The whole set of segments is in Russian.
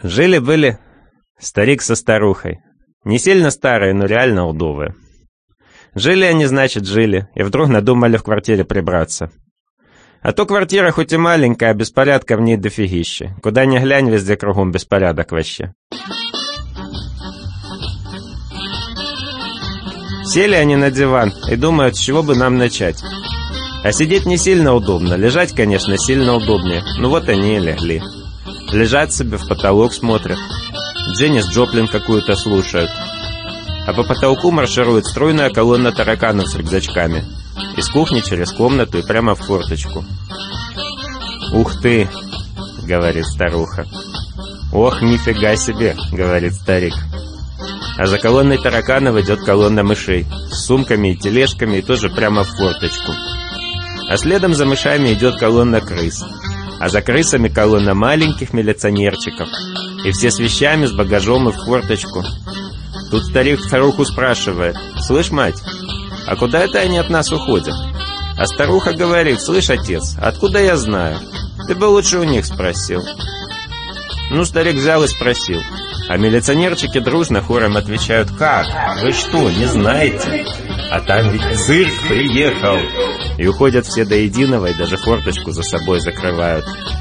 Жили-были старик со старухой. Не сильно старые, но реально удовые. Жили они, значит, жили, и вдруг надумали в квартире прибраться. А то квартира хоть и маленькая, а беспорядка в ней дофигища. Куда ни глянь, везде кругом беспорядок вообще. Сели они на диван и думают, с чего бы нам начать. А сидеть не сильно удобно, лежать, конечно, сильно удобнее. Ну вот они и легли. Лежат себе, в потолок смотрят. Дженнис Джоплин какую-то слушают. А по потолку марширует стройная колонна тараканов с рюкзачками. Из кухни через комнату и прямо в форточку. «Ух ты!» — говорит старуха. «Ох, нифига себе!» — говорит старик. А за колонной тараканов идет колонна мышей с сумками и тележками и тоже прямо в форточку. А следом за мышами идет колонна крыс. А за крысами колонна маленьких милиционерчиков. И все с вещами, с багажом и в форточку. Тут старик старуху спрашивает: «Слышь, мать, а куда это они от нас уходят?» А старуха говорит: «Слышь, отец, откуда я знаю? Ты бы лучше у них спросил». Ну, старик взял и спросил. А милиционерчики дружно хором отвечают: «Как? Вы что, не знаете? А там ведь цирк приехал!» И уходят все до единого, и даже форточку за собой закрывают.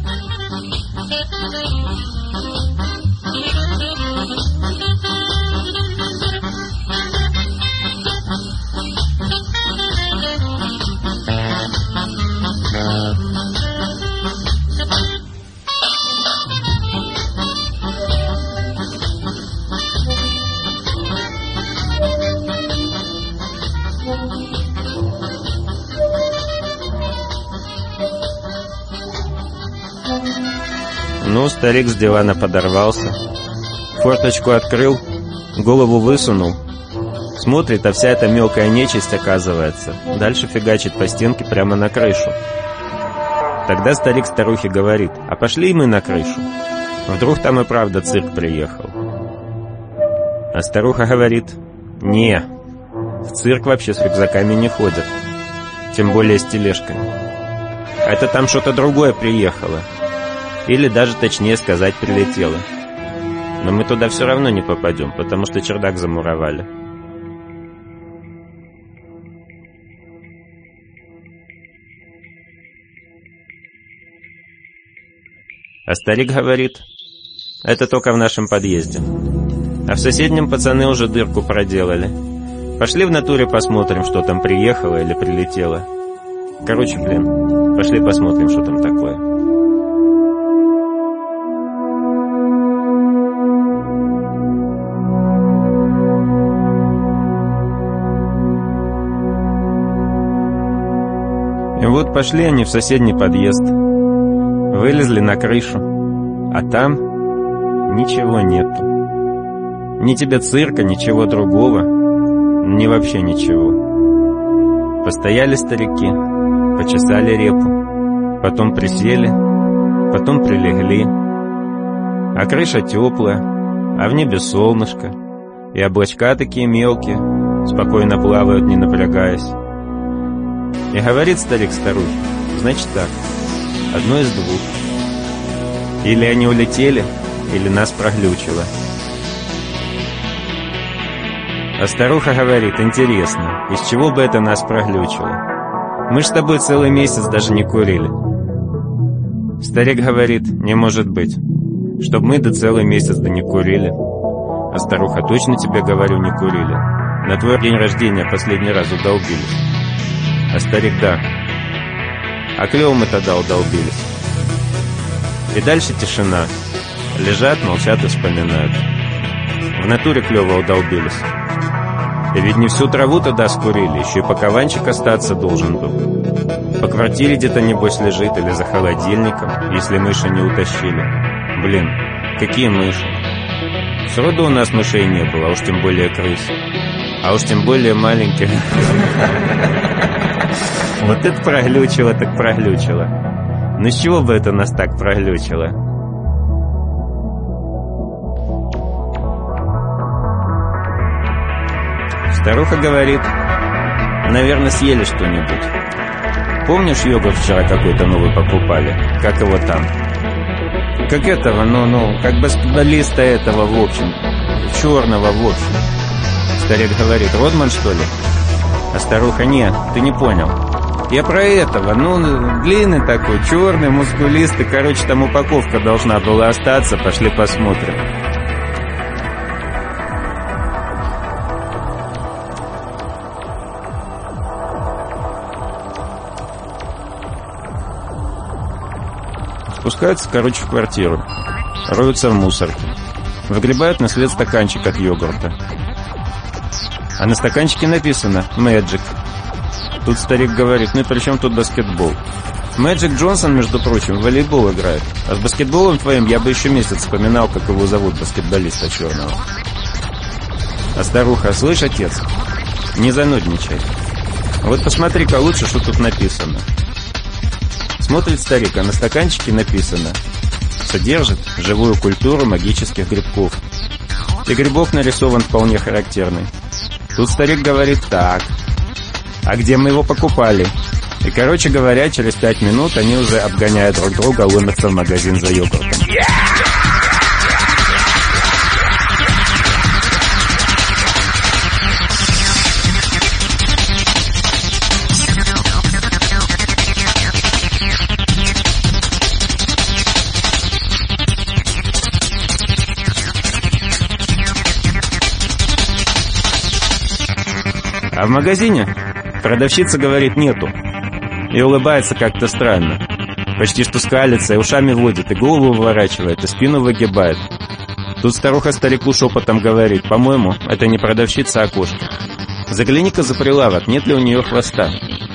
Ну, старик с дивана подорвался, форточку открыл, голову высунул. Смотрит, а вся эта мелкая нечисть, оказывается, дальше фигачит по стенке прямо на крышу. Тогда старик старухе говорит: «А пошли и мы на крышу. Вдруг там и правда цирк приехал». А старуха говорит: «Не, в цирк вообще с рюкзаками не ходят, тем более с тележками. Это там что-то другое приехало. Или даже точнее сказать, прилетело. Но мы туда все равно не попадем, потому что чердак замуровали». А старик говорит: «Это только в нашем подъезде. А в соседнем пацаны уже дырку проделали. Пошли в натуре посмотрим, что там приехало или прилетело. Короче, блин, пошли посмотрим, что там такое». И вот пошли они в соседний подъезд, вылезли на крышу, а там ничего нету. Ни тебе цирка, ничего другого, ни вообще ничего. Постояли старики, почесали репу, потом присели, потом прилегли. А крыша теплая, а в небе солнышко, и облачка такие мелкие, спокойно плавают, не напрягаясь. И говорит старик старухе: «Значит так, одно из двух. Или они улетели, или нас проглючило». А старуха говорит: «Интересно, из чего бы это нас проглючило? Мы ж с тобой целый месяц даже не курили». Старик говорит: «Не может быть, чтоб мы до целый месяц да не курили». А старуха: «Точно тебе говорю, не курили. На твой день рождения последний раз удолбились». А старик: «Да. А клево мы тогда удолбились». И дальше тишина. Лежат, молчат и вспоминают. В натуре клево удолбились. И ведь не всю траву тогда скурили, еще и покованчик остаться должен был. По квартире где-то, небось, лежит, или за холодильником, если мыши не утащили. Блин, какие мыши? Сроду у нас мышей не было, а уж тем более крыс. А уж тем более маленьких. Вот это проглючило, так проглючило. Ну с чего бы это нас так проглючило? Старуха говорит: «Наверное, съели что-нибудь. Помнишь, йогурт вчера какой-то новый покупали? Как его там? Как этого, как баскетболиста этого, в общем. Черного, в общем. Старик говорит: Родман, что ли? А старуха: не, ты не понял. Я про этого, длинный такой, черный, мускулистый. Короче, там упаковка должна была остаться. Пошли посмотрим. Спускаются, в квартиру. Роются в мусорке. Выгребают на след стаканчик от йогурта. А на стаканчике написано «Magic». Тут старик говорит: и при чем тут баскетбол? Мэджик Джонсон, между прочим, в волейбол играет. А с баскетболом твоим я бы еще месяц вспоминал, как его зовут, баскетболиста черного. А старуха: слышь, отец, не занудничай. Вот посмотри-ка лучше, что тут написано. Смотрит старик, а на стаканчике написано: содержит живую культуру магических грибков. И грибок нарисован вполне характерный. Тут старик говорит: так, а где мы его покупали? И, короче говоря, через 5 минут они уже, обгоняя друг друга, ломятся в магазин за йогуртом. А в магазине продавщица говорит: нету. И улыбается как-то странно. Почти что скалится, и ушами водит, и голову выворачивает, и спину выгибает. Тут старуха старику шепотом говорит: по-моему, это не продавщица, а кошка. Загляни-ка за прилавок, нет ли у нее хвоста.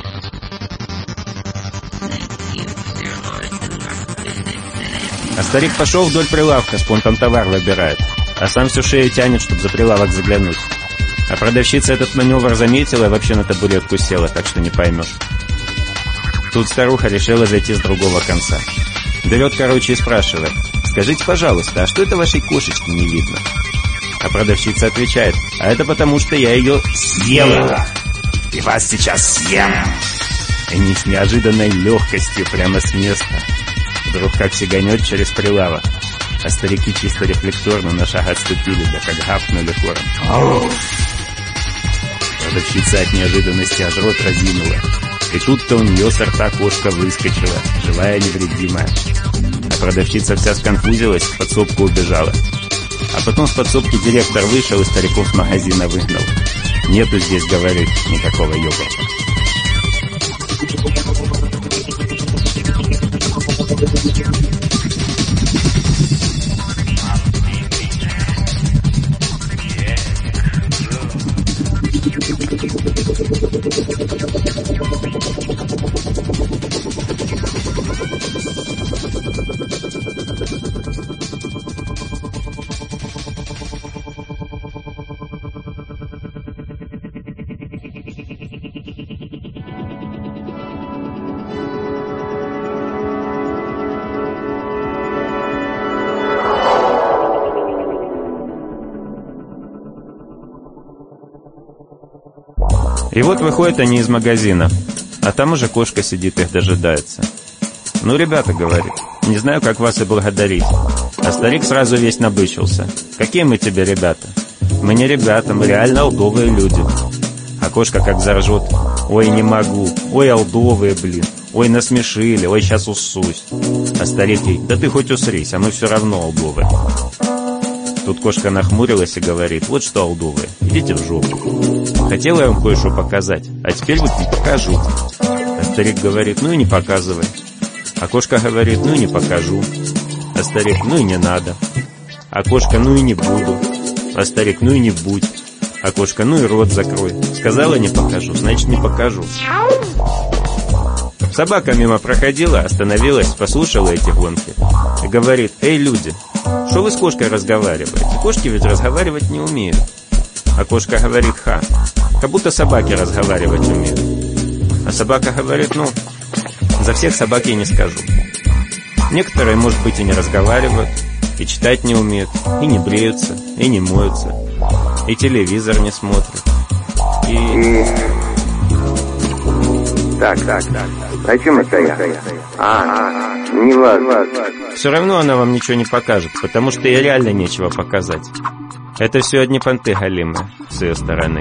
А старик пошел вдоль прилавка, спонтом товар выбирает, а сам всю шею тянет, чтобы за прилавок заглянуть. А продавщица этот маневр заметила и вообще на табуретку села, так что не поймешь. Тут старуха решила зайти с другого конца. Берет, и спрашивает: скажите, пожалуйста, а что это вашей кошечки не видно? А продавщица отвечает: а это потому, что я ее съела. И вас сейчас съем. И не с неожиданной легкостью, прямо с места. Вдруг как сиганет через прилавок. А старики чисто рефлекторно на шаг отступили, да как гавкнули хором. Продавщица от неожиданности аж рот разинула. И тут-то у нее с рта кошка выскочила, живая, невредимая. А продавщица вся сконфузилась, в подсобку убежала. А потом с подсобки директор вышел и стариков с магазина выгнал. Нету здесь, говорит, никакого йогурта. И вот выходят они из магазина, а там уже кошка сидит, их дожидается. «Ну, ребята, — говорит, — не знаю, как вас и благодарить». А старик сразу весь набычился. «Какие мы тебе ребята?» «Мы не ребята, мы реально олдовые люди». А кошка как заржет: «Ой, не могу, ой, олдовые, блин, ой, насмешили, ой, сейчас уссусь». А старик ей: «Да ты хоть усрись, а мы все равно олдовые». Тут кошка нахмурилась и говорит: «Вот что, олдовые, идите в жопу. Хотела я вам кое-что показать, а теперь вот не покажу». А старик говорит: «Ну и не показывай». А кошка говорит: «Ну и не покажу». А старик: «Ну и не надо». А кошка: «Ну и не буду». А старик: «Ну и не будь». А кошка: «Ну и рот закрой. Сказала, не покажу, значит, не покажу». Собака мимо проходила, остановилась, послушала эти гонки и говорит: «Эй, люди, что вы с кошкой разговариваете? Кошки ведь разговаривать не умеют». А кошка говорит: «Ха, как будто собаки разговаривать умеют». А собака говорит: «Ну, за всех собак я не скажу. Некоторые, может быть, и не разговаривают, и читать не умеют, и не бреются, и не моются, и телевизор не смотрят, и...» Так. О чем это я? Не важно. Все равно она вам ничего не покажет, потому что ей реально нечего показать. Это все одни понты галимые с ее стороны.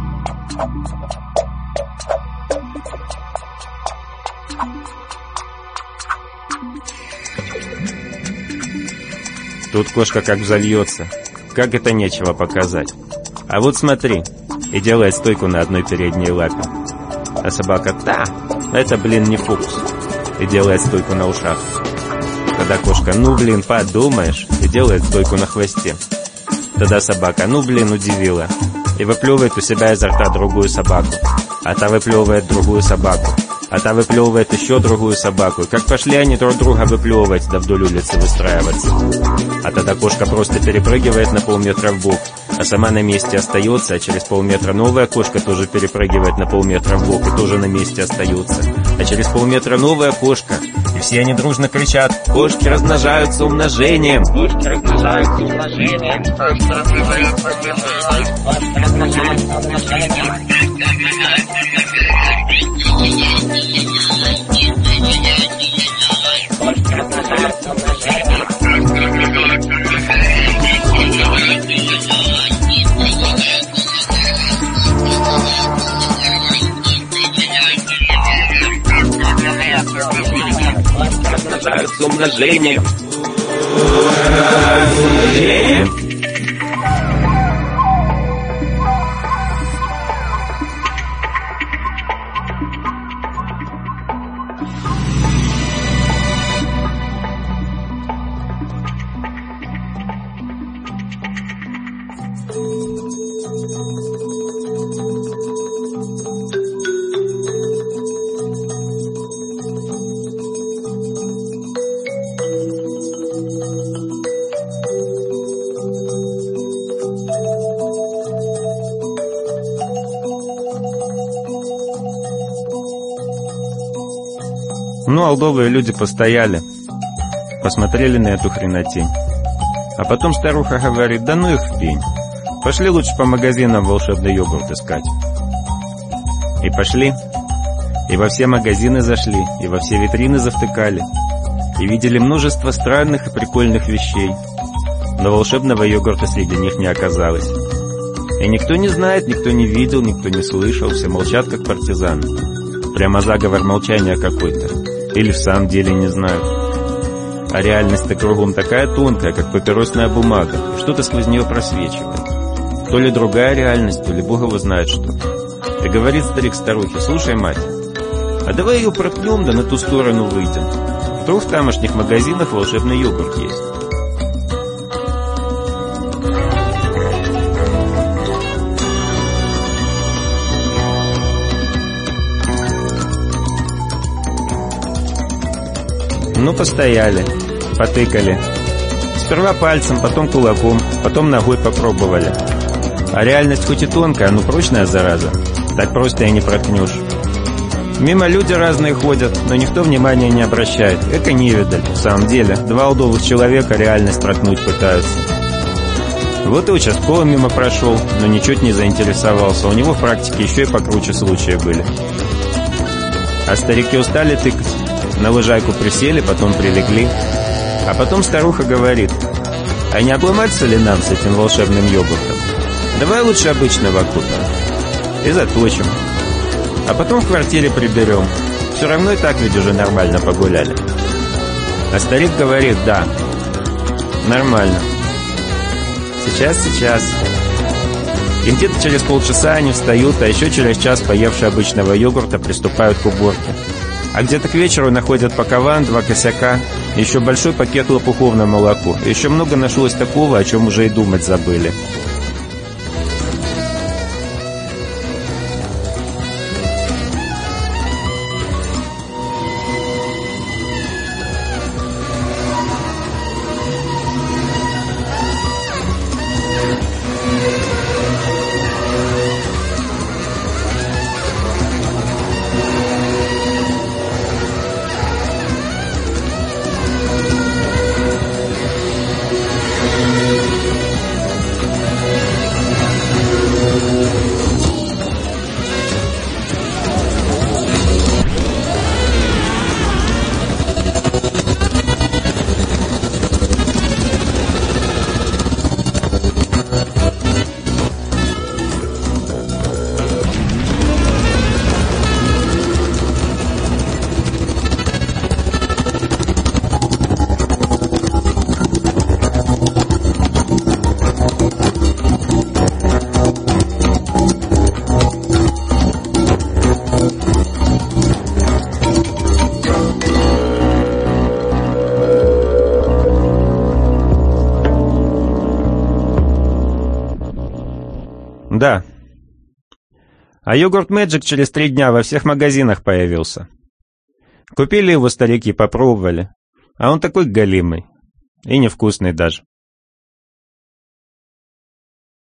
Тут кошка как взовьется. Как это нечего показать? А вот смотри. И делает стойку на одной передней лапе. А собака: «Да, это, блин, не фокус». И делает стойку на ушах. Тогда кошка: «Ну, блин, подумаешь». И делает стойку на хвосте. Тогда собака: «Ну, блин, удивила». И выплевывает у себя изо рта другую собаку. А та выплевывает другую собаку. А та выплевывает еще другую собаку. И как пошли они друг друга выплевывать, да вдоль улицы выстраиваться. А тогда кошка просто перепрыгивает на полметра вбок, а сама на месте остается, а через полметра новая кошка тоже перепрыгивает на полметра вбок и тоже на месте остается. А через полметра новая кошка. И все они дружно кричат: «Кошки размножаются умножением! Кошки размножаются умножением! Кошки размножаются умножением!» С умножением. Ну, алдовые люди постояли, посмотрели на эту хренотень. А потом старуха говорит: «Да ну их в пень. Пошли лучше по магазинам волшебный йогурт искать». И пошли. И во все магазины зашли, и во все витрины завтыкали. И видели множество странных и прикольных вещей. Но волшебного йогурта среди них не оказалось. И никто не знает, никто не видел, никто не слышал. Все молчат, как партизаны. Прямо заговор молчания какой-то. Или в самом деле не знают. А реальность-то кругом такая тонкая, как папиросная бумага, и что-то сквозь нее просвечивает. То ли другая реальность, то ли Бог его знает что. И говорит старик старухе: «Слушай, мать, а давай ее проткнем, да на ту сторону выйдем. Вдруг в тамошних магазинах волшебный йогурт есть». Ну, постояли, потыкали. Сперва пальцем, потом кулаком, потом ногой попробовали. А реальность хоть и тонкая, но прочная зараза. Так просто и не проткнешь. Мимо люди разные ходят, но никто внимания не обращает. Эко невидаль, в самом деле. Два удовых человека реальность проткнуть пытаются. Вот и участковый мимо прошел, но ничуть не заинтересовался. У него в практике еще и покруче случаи были. А старики устали тыкать. На лужайку присели, потом прилегли. А потом старуха говорит: «А не обломаться ли нам с этим волшебным йогуртом? Давай лучше обычного купим. И заточим. А потом в квартире приберем. Все равно и так ведь уже нормально погуляли». А старик говорит: «Да, нормально. Сейчас. И где-то через полчаса они встают, а еще через час, поевшие обычного йогурта, приступают к уборке. А где-то к вечеру находят пакован, 2 косяка, еще большой пакет лопухов на молоко. Еще много нашлось такого, о чем уже и думать забыли. Да. А йогурт Мэджик через 3 дня во всех магазинах появился. Купили его старики, попробовали. А он такой галимый. И невкусный даже.